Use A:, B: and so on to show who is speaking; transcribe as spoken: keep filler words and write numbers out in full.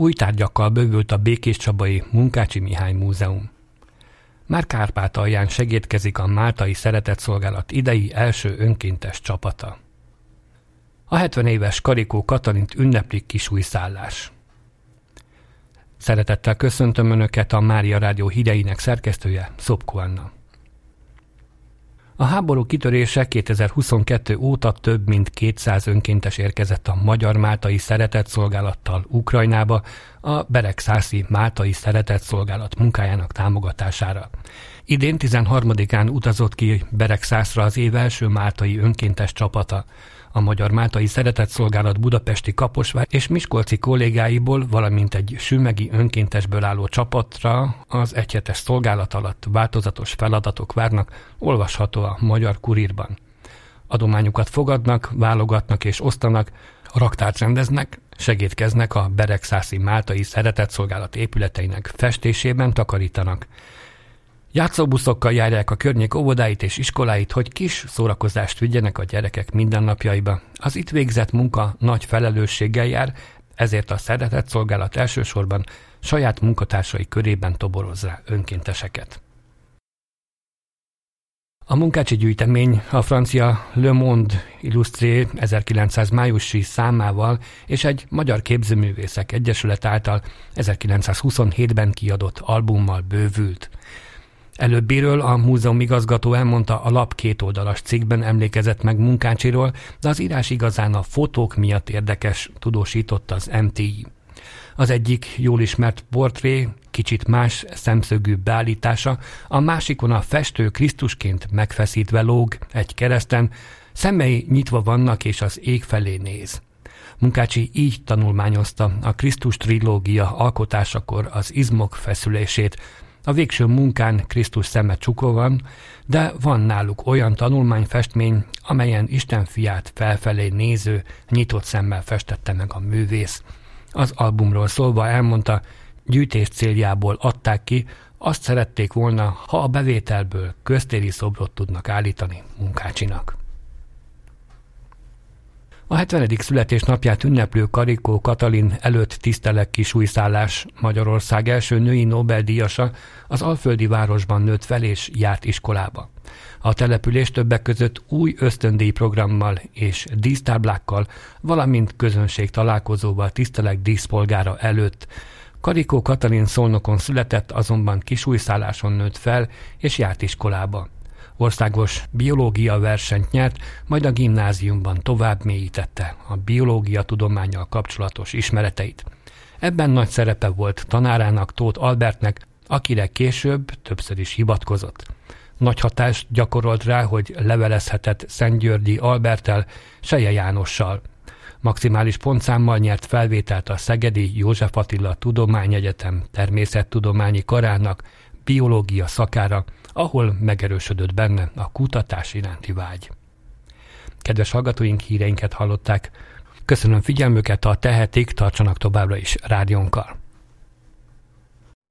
A: Új tárgyakkal bővült a Békéscsabai Munkácsy Mihály Múzeum. Már Kárpátalján segédkezik a Máltai Szeretetszolgálat idei első önkéntes csapata. A hetven éves Karikó Katalint ünnepli Kisújszállás. Szeretettel köszöntöm Önöket, a Mária Rádió híreinek szerkesztője, Szopko Anna. A háború kitörése kétezer-huszonkettő óta több mint kétszáz önkéntes érkezett a Magyar Máltai Szeretetszolgálattal Ukrajnába a Beregszászi Máltai Szeretetszolgálat munkájának támogatására. Idén tizenharmadikán utazott ki Beregszászra az év első máltai önkéntes csapata. A Magyar Máltai Szeretetszolgálat budapesti Kaposvár és miskolci kollégáiból, valamint egy sümegi önkéntesből álló csapatra az egyhetes szolgálat alatt változatos feladatok várnak, olvasható a Magyar Kurírban. Adományokat fogadnak, válogatnak és osztanak, raktárt rendeznek, segédkeznek a Beregszászi Máltai Szeretetszolgálat épületeinek festésében, takarítanak. Játszóbuszokkal járják a környék óvodáit és iskoláit, hogy kis szórakozást vigyenek a gyerekek mindennapjaiba. Az itt végzett munka nagy felelősséggel jár, ezért a Szeretetszolgálat elsősorban saját munkatársai körében toboroz rá önkénteseket. A Munkácsy gyűjtemény a francia Le Monde Illustré ezerkilencszáz májusi számával és egy Magyar Képzőművészek Egyesület által ezerkilencszázhuszonhétben kiadott albummal bővült. Előbbiről a múzeum igazgató elmondta, a lap kétoldalas cikkben emlékezett meg Munkácsyról, de az írás igazán a fotók miatt érdekes, tudósított az em té i. Az egyik jól ismert portré, kicsit más szemszögű beállítása, a másikon a festő Krisztusként megfeszítve lóg egy kereszten, szemei nyitva vannak és az ég felé néz. Munkácsy így tanulmányozta a Krisztus trilógia alkotásakor az izmok feszülését. A végső munkán Krisztus szeme csukva van, de van náluk olyan tanulmányfestmény, amelyen Isten fiát felfelé néző, nyitott szemmel festette meg a művész. Az albumról szólva elmondta, gyűjtés céljából adták ki, azt szerették volna, ha a bevételből köztéri szobrot tudnak állítani Munkácsynak. A hetvenedik születésnapját ünneplő Karikó Katalin előtt tiszteleg Kisújszállás, Magyarország első női Nobel-díjasa, az alföldi városban nőtt fel és járt iskolába. A település többek között új ösztöndíj programmal és dísztáblákkal, valamint közönség találkozóval tiszteleg díszpolgára előtt. Karikó Katalin Szolnokon született, azonban Kisújszálláson nőtt fel és járt iskolába. Országos biológia versenyt nyert, majd a gimnáziumban tovább mélyítette a biológia tudománnyal kapcsolatos ismereteit. Ebben nagy szerepe volt tanárának, Tóth Albertnek, akire később többször is hivatkozott. Nagy hatást gyakorolt rá, hogy levelezhetett Szentgyörgyi Alberttel, Selye Jánossal. Maximális pontszámmal nyert felvételt a Szegedi József Attila Tudományegyetem természettudományi karának biológia szakára, ahol megerősödött benne a kutatás iránti vágy. Kedves hallgatóink, híreinket hallották. Köszönöm figyelmüket, ha tehetik, tartsanak továbbra is rádiónkkal.